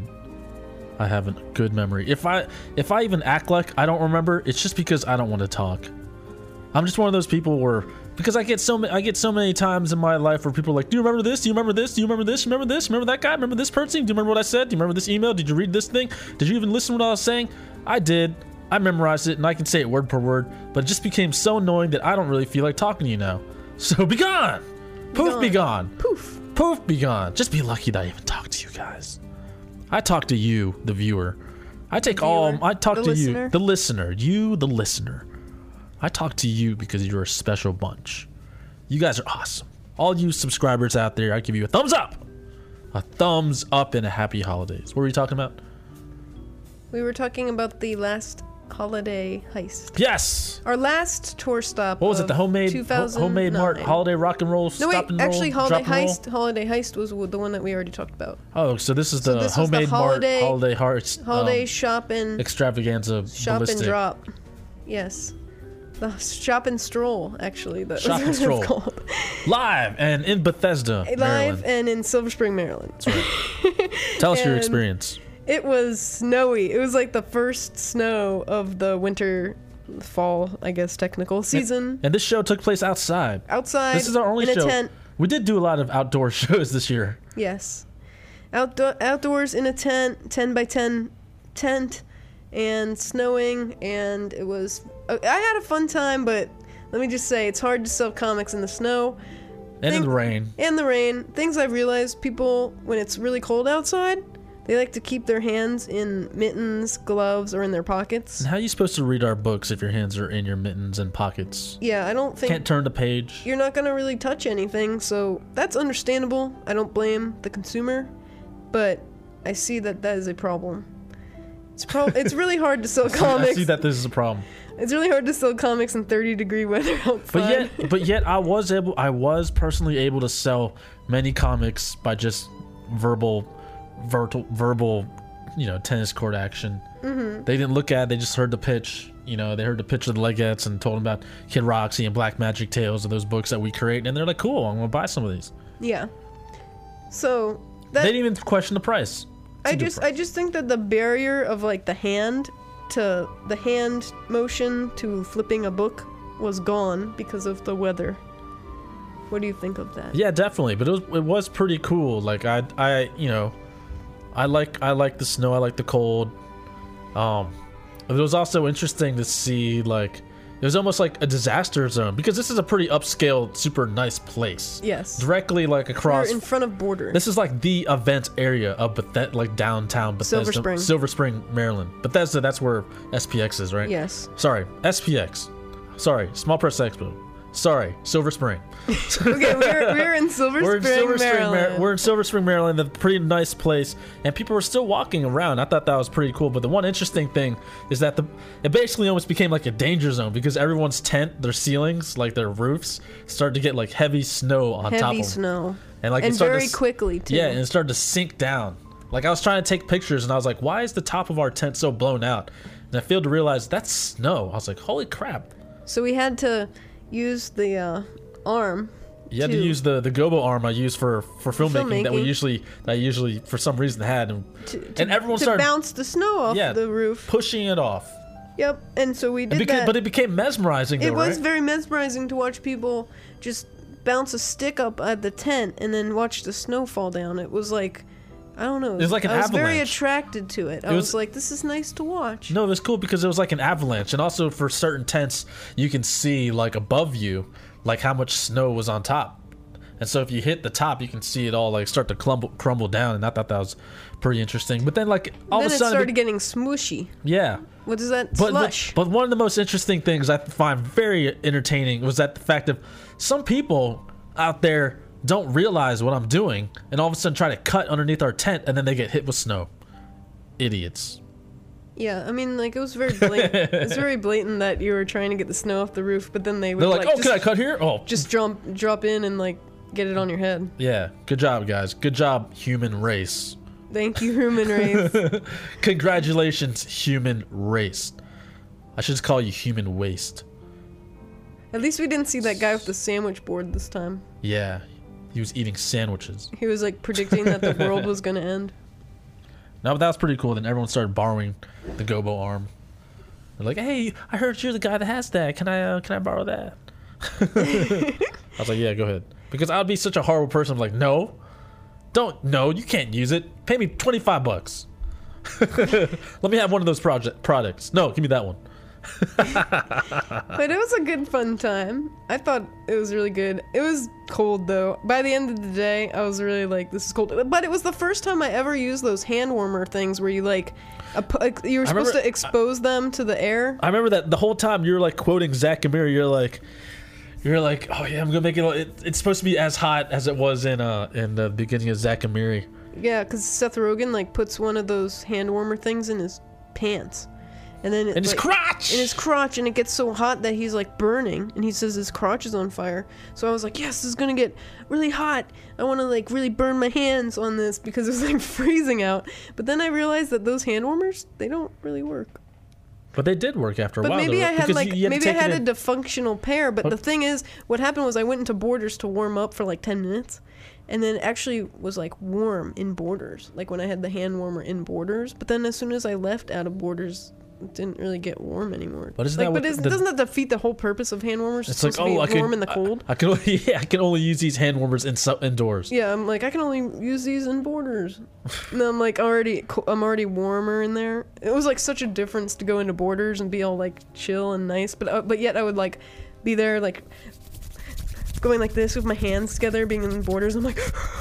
I have a good memory. If I if I even act like I don't remember, it's just because I don't want to talk. I'm just one of those people where because I get so many I get so many times in my life where people are like, do you remember this? Do you remember this? Do you remember this? Remember this? Remember that guy? Remember this person? Do you remember what I said? Do you remember this email? Did you read this thing? Did you even listen to what I was saying? I did. I memorized it and I can say it word per word, but it just became so annoying that I don't really feel like talking to you now. So be gone. Poof, be gone. Poof. Poof, be gone. Just be lucky that I even talked to you guys. I talk to you, the viewer. I take all. Viewer? I talk The to listener? you, the listener. You, the listener. I talk to you because you're a special bunch. You guys are awesome. All you subscribers out there, I give you a thumbs up. A thumbs up and a happy holidays. What were you talking about? We were talking about the last holiday heist. Yes. Our last tour stop. What was it? of The homemade, ho- two thousand nine. homemade mart, holiday rock and roll. No stop wait, and actually, roll, holiday drop and roll? heist. Holiday heist was the one that we already talked about. Oh, so this is So the this was the homemade holiday- mart, holiday hearts, Holiday um, shop and extravaganza, shop ballistic. and drop. Yes. The shop and stroll, actually. That Shop and was stroll. what it's called. Live and in Bethesda, Live Maryland. and in Silver Spring, Maryland. Tell us your and- experience. It was snowy. It was like the first snow of the winter, fall, I guess, technical season. And this show took place outside. Outside, This is our only in a show. tent. We did do a lot of outdoor shows this year. Yes. Outdo- outdoors in a tent, ten by ten tent, and snowing, and it was. I had a fun time, but let me just say, it's hard to sell comics in the snow And Think- in the rain. and the rain. Things I've realized people, when it's really cold outside, they like to keep their hands in mittens, gloves, or in their pockets. And how are you supposed to read our books if your hands are in your mittens and pockets? Yeah, I don't think. Can't turn the page. You're not gonna really touch anything, so that's understandable. I don't blame the consumer, but I see that that is a problem. It's pro- It's really hard to sell I comics. see that this is a problem. It's really hard to sell comics in thirty degree weather outside. But yet, but yet, I was able, I was personally able to sell many comics by just verbal, verbal, verbal, you know, tennis court action. Mm-hmm. They didn't look at it; they just heard the pitch. You know, they heard the pitch of the Legettes and told them about Kid Roxy and Black Magic Tales of those books that we create, and they're like, "Cool, I'm gonna buy some of these." yeah. So That- they didn't even question the price. It's a I good just price. I just think that the barrier of like the hand to the hand motion to flipping a book was gone because of the weather. What do you think of that? Yeah, definitely. But it was it was pretty cool. Like I I you know, I like I like the snow. I like the cold. Um, but it was also interesting to see like it was almost like a disaster zone because this is a pretty upscale, super nice place. Yes. Directly like across. We're in front of Borders. This is like the event area of Beth- like downtown Bethesda, Silver Spring. Silver Spring, Maryland. Bethesda. That's where S P X is, right? Yes. Sorry, S P X. Sorry, Small Press Expo. Sorry, Silver Spring. Okay, we're, we're in Silver We're in Spring, Silver Spring, Maryland. Mar- we're in Silver Spring, Maryland. A pretty nice place, and people were still walking around. I thought that was pretty cool. But the one interesting thing is that the it basically almost became like a danger zone because everyone's tent, their ceilings, like their roofs, started to get like heavy snow on top of Heavy them. snow. And like it And started very to s- quickly, too. Yeah, and it started to sink down. Like I was trying to take pictures, and I was like, "Why is the top of our tent so blown out?" And I failed to realize that's snow. I was like, "Holy crap!" So we had to use the uh, arm. You had to to- use the the gobo arm I use for for filmmaking, that we Filmmaking. usually that I usually for some reason had, and, To, to, and everyone to started bounce the snow off yeah, the roof. pushing it off. Yep, and so we It did became, that. but it became mesmerizing. Though, It was right? very mesmerizing to watch people just bounce a stick up at the tent and then watch the snow fall down. It was like, I don't know. It was like an I was very avalanche. attracted to it. I It was, was- like, this is nice to watch. No, it was cool because it was like an avalanche, and also for certain tents, you can see like above you, like how much snow was on top. And so if you hit the top, you can see it all like start to crumble, crumble down, and I thought that was pretty interesting. But then like all then of a it sudden, started getting smooshy. yeah. What is that? But, Slush. but but one of the most interesting things I find very entertaining was that the fact of some people out there don't realize what I'm doing, and all of a sudden try to cut underneath our tent, and then they get hit with snow. Idiots. Yeah, I mean, like, it was very blatant. It was very blatant that you were trying to get the snow off the roof, but then they would, They're like, like, "Oh, just, can I cut here?" Oh, just drop, drop in and, like, get it on your head. yeah. Good job, guys. Good job, human race. Thank you, human race. Congratulations, human race. I should just call you human waste. At least we didn't see that guy with the sandwich board this time. Yeah, he was eating sandwiches. He was, like, predicting that the world was gonna end. No, but that was pretty cool. Then everyone started borrowing the gobo arm. They're like, "Hey, I heard you're the guy that has that. Can I, uh, can I borrow that?" I was like, "Yeah, go ahead." Because I would be such a horrible person. I'm like, "No, don't. No, you can't use it. Pay me twenty-five bucks. Let me have one of those project products. No, give me that one." But it was a good fun time. I thought it was really good. It was cold though. By the end of the day, I was really like, this is cold. But it was the first time I ever used those hand warmer things where you like, op- like, you were supposed remember- to expose them to the air. I remember that the whole time you were like quoting Zach Amir. You're like, you're like, "Oh yeah, I'm gonna make it, it. It's supposed to be as hot as it was in uh in the beginning of Zach Amiri." Yeah, because Seth Rogen like puts one of those hand warmer things in his pants. And then it, In his like, crotch. in his crotch, and it gets so hot that he's like burning, and he says his crotch is on fire. So I was like, yes, this is gonna get really hot. I want to like really burn my hands on this because it was like freezing out. But then I realized that those hand warmers, they don't really work. But they did work after a But while. maybe though, I had because like you- you to maybe I take it had a in- dysfunctional pair. But What? the thing is, what happened was I went into Borders to warm up for like ten minutes, and then it actually was like warm in Borders, like when I had the hand warmer in Borders. But then as soon as I left out of Borders, it didn't really get warm anymore. But isn't like, that but what is, the- doesn't that defeat the whole purpose of hand warmers? It's supposed like, to be oh, I can warm in the cold. I, I can only yeah, I can only use these hand warmers in indoors. Yeah, I'm like I can only use these in Borders. And I'm like already co- I'm already warmer in there. It was like such a difference to go into Borders and be all like chill and nice, but uh, but yet I would like be there like going like this with my hands together, being in Borders. I'm like,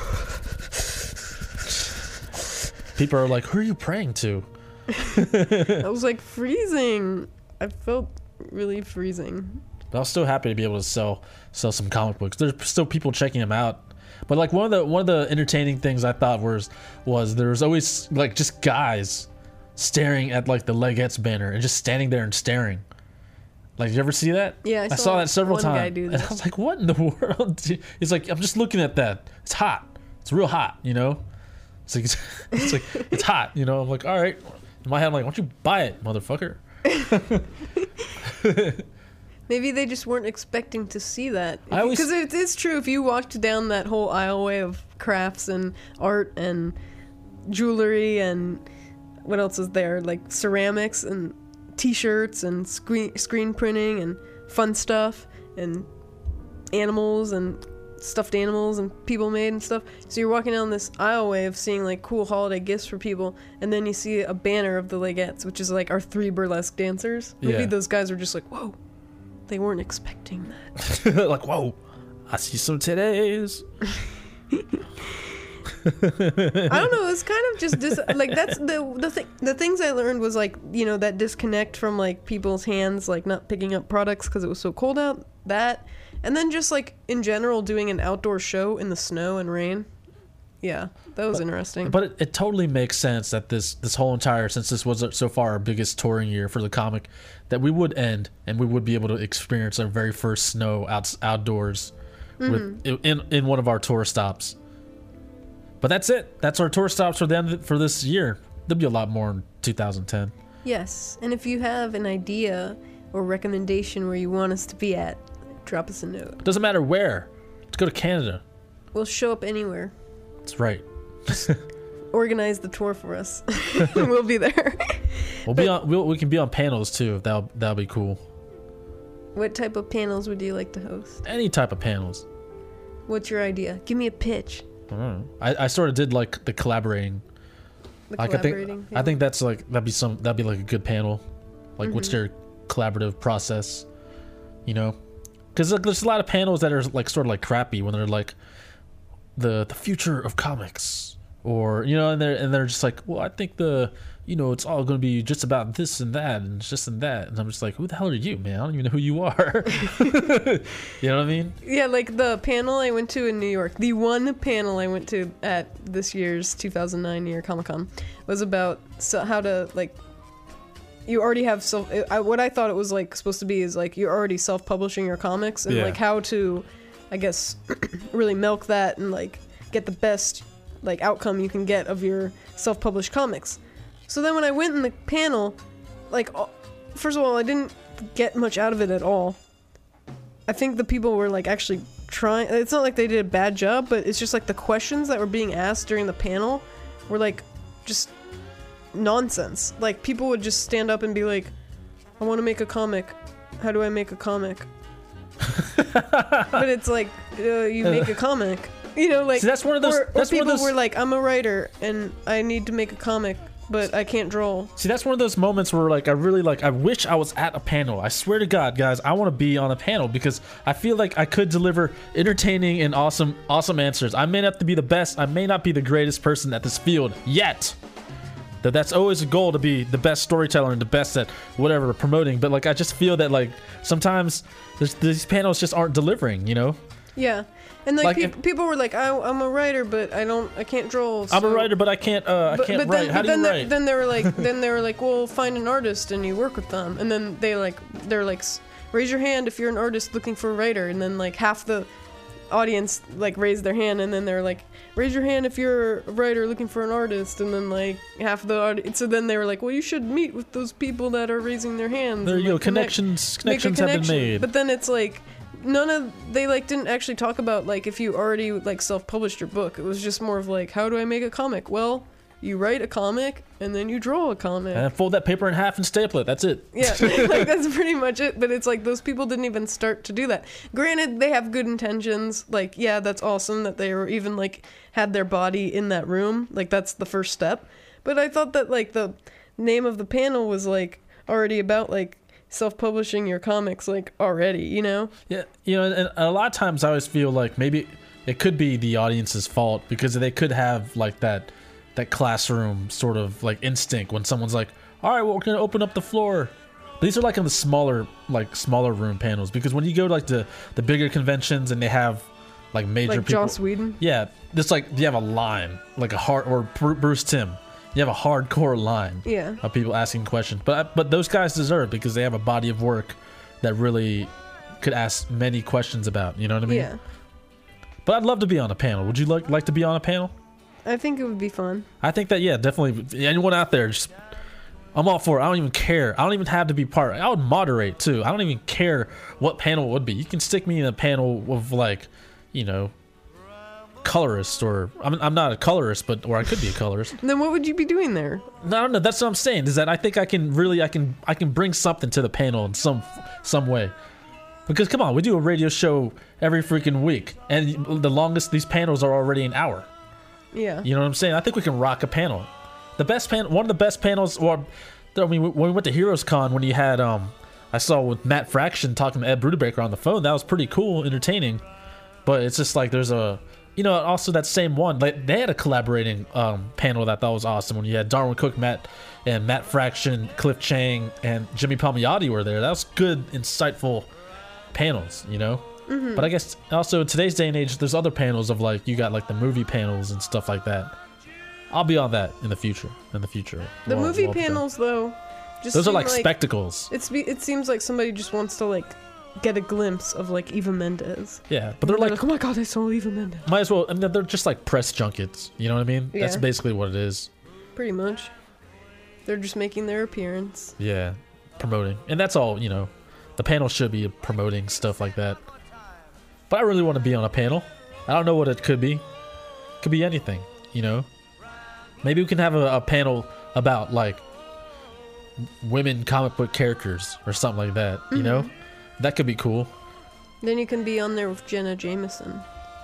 People are like, "Who are you praying to?" I was like freezing. I felt really freezing. But I was still happy to be able to sell sell some comic books. There's still people checking them out. But like one of the one of the entertaining things I thought was was there was always like just guys staring at like the Legettes banner and just standing there and staring. Like, did you ever see that? Yeah, I I saw saw that several one times. guy do And I this. was like, what in the world? He's like, I'm just looking at that. It's hot. It's real hot, you know? It's like, it's, it's like, it's hot, you know? I'm like, all right. In my head, I'm like, why don't you buy it, motherfucker? Maybe Maybe they just weren't expecting to see that. I always- Because it is true, if you walked down that whole aisleway of crafts and art and jewelry and what else is there? Like ceramics and t-shirts and screen screen printing and fun stuff and animals and stuffed animals and people made and stuff. So you're walking down this aisleway of seeing like cool holiday gifts for people, and then you see a banner of the Legettes, which is like our three burlesque dancers. Maybe Yeah. those guys were just like, whoa, they weren't expecting that. Like, whoa, I see some today's. I don't know. It's kind of just dis- like that's the the thing. The things I learned was like, you know, that disconnect from like people's hands, like not picking up products because it was so cold out. That, and then just like in general doing an outdoor show in the snow and rain. Yeah, that was But- interesting. But it, it totally makes sense that this this whole entire, since this was so far our biggest touring year for the comic, that we would end and we would be able to experience our very first snow out, outdoors with in in one of our tour stops. But that's it. That's our tour stops for the end for this year. There'll be a lot more in two thousand ten. Yes, and if you have an idea or recommendation where you want us to be at, drop us a note. Doesn't matter where. Let's go to Canada. We'll show up anywhere. That's right. Organize the tour for us. We'll be there. We'll be on. We'll, we can be on panels too. That'll that'll be cool. What type of panels would you like to host? Any type of panels. What's your idea? Give me a pitch. I don't know. I, I sort of did like the collaborating. The Like I collaborating. think I think that's like that'd be some that'd be like a good panel. Like what's Mm-hmm. your collaborative process? You know, because like, there's a lot of panels that are like sort of like crappy when they're like the the future of comics, or you know, and they're and they're just like, well, I think the you know it's all going to be just about this and that and just and that, and I'm just like, who the hell are you, man? I don't even know who you are. You know what I mean? Yeah, like the panel I went to in New York, the one panel I went to at this year's two thousand nine New York Comic Con was about so how to like. You already have self. I, what I thought it was like supposed to be is like you're already self-publishing your comics and Yeah. like how to, I guess, really milk that and like get the best like outcome you can get of your self-published comics. So then when I went in the panel, like uh, first of all, I didn't get much out of it at all. I think the people were like actually trying. It's not like they did a bad job, but it's just like the questions that were being asked during the panel were like just nonsense. Like people would just stand up and be like, I want to make a comic. How do I make a comic? But it's like uh, you make a comic. You know, like See, that's one of those- Or, or that's one of people those- were like, I'm a writer and I need to make a comic, but I can't draw. See, that's one of those moments where, like, I really, like, I wish I was at a panel. I swear to God, guys, I want to be on a panel because I feel like I could deliver entertaining and awesome, awesome answers. I may not have to be the best. I may not be the greatest person at this field yet. That that's always a goal to be the best storyteller and the best at whatever promoting. But, like, I just feel that, like, sometimes there's, these panels just aren't delivering, you know? Yeah. And like, Like, peop if- people were like, I, I'm a writer, but I don't, I can't draw. I'm a so- writer, but I can't, uh, I But, can't but write. then, How but do then, you they, write? then they were like, then they were like, well, find an artist and you work with them. And then they like, they're like, s- raise your hand if you're an artist looking for a writer. And then like half the audience like raised their hand, and then they're like, raise your hand if you're a writer looking for an artist. And then like half the audience, so then they were like, well, you should meet with those people that are raising their hands. There and, you go. like, connect- Connections, make a connections have been connection. made. But then it's like none of they like didn't actually talk about like if you already like self-published your book. It was just more of like, how do I make a comic? Well, you write a comic and then you draw a comic. And fold that paper in half and staple it. That's it. Yeah, like that's pretty much it. But it's like those people didn't even start to do that. Granted, they have good intentions. Like, yeah, that's awesome that they were even like had their body in that room. Like that's the first step. But I thought that like the name of the panel was like already about like self-publishing your comics like already, you know? Yeah, you know, and a lot of times I always feel like maybe it could be the audience's fault because they could have like that that classroom sort of like instinct when someone's like, all right, well, we're gonna open up the floor. These are like in the smaller like smaller room panels because when you go to like the the bigger conventions and they have like major Like people, Joss Whedon. yeah, it's like you have a line like a hard or Bru- Bruce Timm, you have a hardcore line Yeah. of people asking questions. But I, but those guys deserve it because they have a body of work that really could ask many questions about. You know what I mean? Yeah. But I'd love to be on a panel. Would you like like to be on a panel? I think it would be fun. I think that yeah, definitely. Anyone out there, just I'm all for it. I don't even care. I don't even have to be part. I would moderate too. I don't even care what panel it would be. You can stick me in a panel of like, you know, colorist, or I'm I'm not a colorist, but or I could be a colorist. Then what would you be doing there? No, I don't know. That's what I'm saying. Is that I think I can really I can I can bring something to the panel in some some way. Because come on, we do a radio show every freaking week, and the longest these panels are already an hour. Yeah. You know what I'm saying? I think we can rock a panel. The best pan, one of the best panels, or I mean, when we went to Heroes Con, when you had, um, I saw with Matt Fraction talking to Ed Brudebaker on the phone. That was pretty cool, entertaining. But it's just like there's a, you know, also that same one. Like they had a collaborating um, panel that I thought was awesome when you had Darwin Cook, Matt, and Matt Fraction, Cliff Chang, and Jimmy Palmiotti were there. That was good, insightful panels, you know. Mm-hmm. But I guess also in today's day and age, there's other panels of like you got like the movie panels and stuff like that. I'll be on that in the future. In the future, The Well, movie well, panels, though, just those are seem like, spectacles. It's be, it seems like somebody just wants to like get a glimpse of like Eva Mendes. Yeah, but they're like, oh my god, I saw Eva Mendes. might as well. I mean, they're just like press junkets. You know what I mean? Yeah. That's basically what it is. Pretty much. They're just making their appearance. Yeah, promoting, and that's all. You know, the panel should be promoting stuff like that. But I really want to be on a panel. I don't know what it could be. Could be anything. You know. Maybe we can have a, a panel about like women comic book characters or something like that. You Mm-hmm. know, that could be cool. Then you can be on there with Jenna Jameson.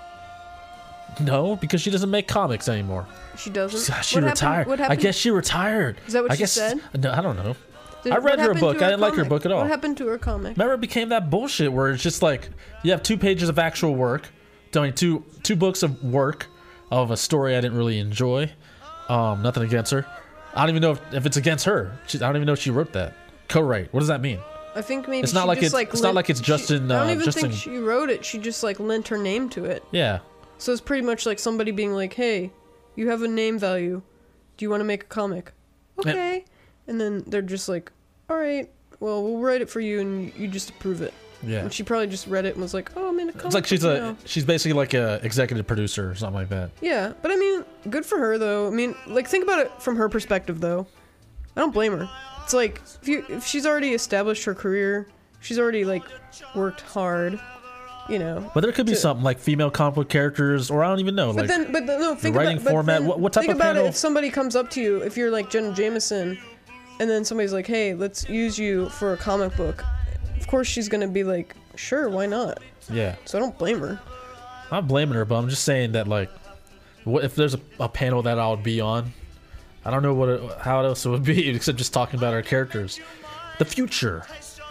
No, because she doesn't make comics anymore. She doesn't. She What retired. happened- What I happened? guess she retired. Is that what I she guess, said? No, I don't know. Did- I what read her happened to book. I didn't like her comic? book at all. What happened to her comic? Remember, it became that bullshit where it's just like you have two pages of actual work, telling two two books of work of a story I didn't really enjoy. Um, nothing against her. I don't even know if, if it's against her. She, I don't even know if she wrote that. Co-write. What does that mean? I think maybe It's not she like just, it's- like it's not lent- like it's she- Justin, I don't uh, even Justin- think she wrote it. She just like lent her name to it. Yeah. So it's pretty much like somebody being like, "Hey, you have a name value. Do you want to make a comic?" Okay. And then they're just like, "All right, well, we'll write it for you, and you just approve it." Yeah. And she probably just read it and was like, "Oh, I'm in a comic." It's like she's book a now." she's basically like a executive producer or something like that. Yeah, but I mean, good for her though. I mean, like think about it from her perspective though. I don't blame her. It's like if you if she's already established her career, she's already like worked hard, you know. But there could be to- something like female comic book characters, or I don't even know. But like, then, but then, no, think writing about but format, then what- what type think of about panel- it. If somebody comes up to you, if you're like Jenna Jameson, and then somebody's like, "Hey, let's use you for a comic book," of course she's gonna be like, "Sure, why not?" yeah. So I don't blame her. I'm not blaming her, but I'm just saying that like, what if there's a, a panel that I would be on? I don't know what it, how else it would be except just talking about our characters, the future,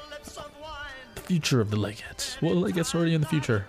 the future of the Leggets. Well, Leggets already in the future.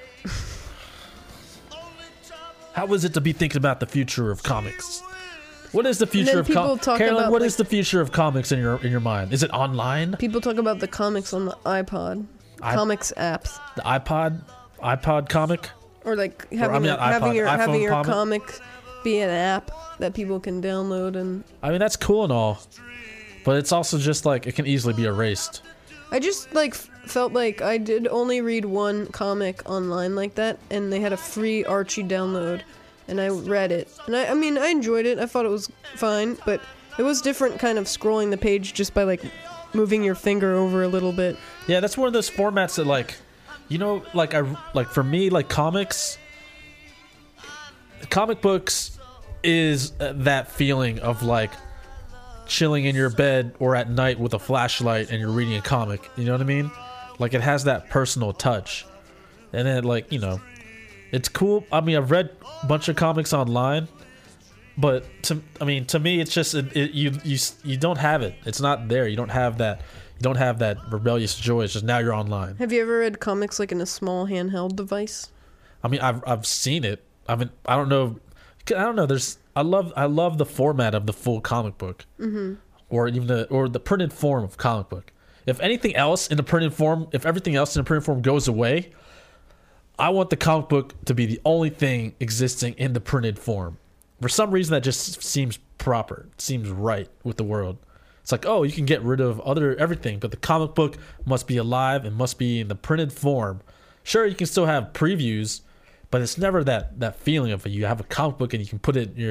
How is it to be thinking about the future of comics? What is the future then of people comics? talk Carolyn, about, what like- is the future of comics in your in your mind? Is it online? People talk about the comics on the iPod, I- comics apps. The iPod, iPod comic? Or like having, I mean, a, having iPod- your iPhone having your comic? comic be an app that people can download, and I mean, that's cool and all, but it's also just like it can easily be erased. I just like f- felt like I did only read one comic online like that, and they had a free Archie download, and I read it, and I, I mean I enjoyed it. I thought it was fine, but it was different, kind of scrolling the page just by like moving your finger over a little bit. Yeah, that's one of those formats that like, you know, like I like for me like comics, comic books is uh, that feeling of like chilling in your bed or at night with a flashlight and you're reading a comic. You know what I mean? Like it has that personal touch, and then like you know, it's cool. I mean, I've read a bunch of comics online, but to I mean to me it's just it, it, you you you don't have it. It's not there. You don't have that. You don't have that rebellious joy. It's just now you're online. Have you ever read comics like in a small handheld device? I mean, I've I've seen it. I mean, I don't know. I don't know. There's I love I love the format of the full comic book, mm-hmm. or even the or the printed form of comic book. If anything else in the printed form, if everything else in the printed form goes away, I want the comic book to be the only thing existing in the printed form. For some reason, that just seems proper. It seems right with the world. It's like, oh, you can get rid of other everything, but the comic book must be alive and must be in the printed form. Sure, you can still have previews, but it's never that, that feeling of it. You have a comic book and you can put it in your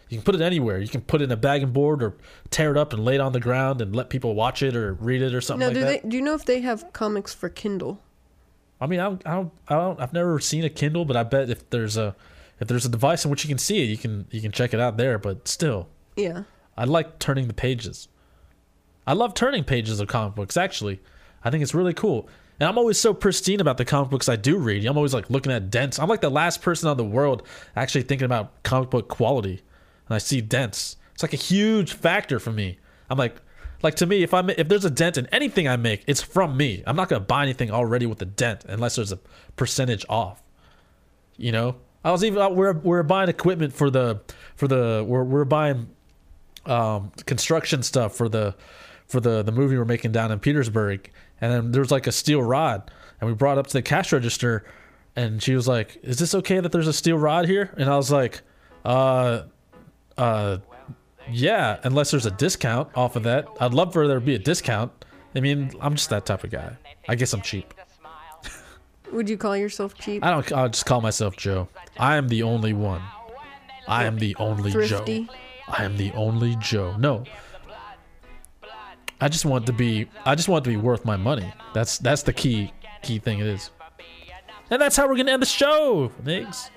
You can put it anywhere. You can put it in a bag and board or tear it up and lay it on the ground and let people watch it or read it or something Now, like do that. they? Do you know if they have comics for Kindle? I mean, I don't, I don't, I don't, I've never seen a Kindle, but I bet if there's a, if there's a device in which you can see it, you can, you can check it out there. But still, Yeah. I like turning the pages. I love turning pages of comic books. Actually, I think it's really cool. And I'm always so pristine about the comic books I do read. I'm always like looking at dents. I'm like the last person on the world actually thinking about comic book quality. And I see dents. It's like a huge factor for me. I'm like, like to me, if I if there's a dent in anything I make, it's from me. I'm not gonna buy anything already with a dent unless there's a percentage off. You know, I was even we're we're buying equipment for the for the we're we're buying um, construction stuff for the for the the movie we're making down in Petersburg. And then there was like a steel rod, and we brought it up to the cash register, and she was like, "Is this okay that there's a steel rod here?" And I was like, "Uh, uh, yeah, unless there's a discount off of that. I'd love for there to be a discount. I mean, I'm just that type of guy. I guess I'm cheap. Would you call yourself cheap? I don't. I'll just call myself Joe. I am the only one. I am the only Thrifty? Joe. I am the only Joe. No." I just want to be I just want it to be worth my money. That's that's the key key thing it is. And that's how we're gonna end the show, Niggs.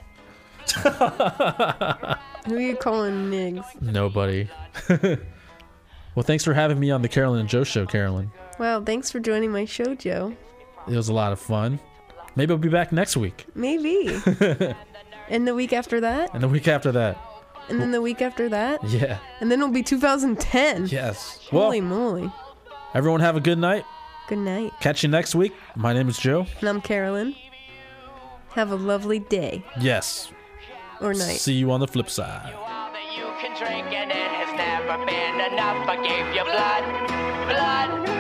Who are you calling Niggs? Nobody. Well, thanks for having me on the Carolyn and Joe show, Carolyn. Wow, thanks for joining my show, Joe. It was a lot of fun. Maybe I'll be back next week. Maybe. And the week after that? And the week after that. And then the week after that? Yeah. And then it'll be two thousand ten. Yes. Holy Well, moly. everyone have a good night. Good night. Catch you next week. My name is Joe. And I'm Carolyn. Have a lovely day Yes. or night. See you on the flip side. All that you can drink and it has never been enough. I gave you blood, blood,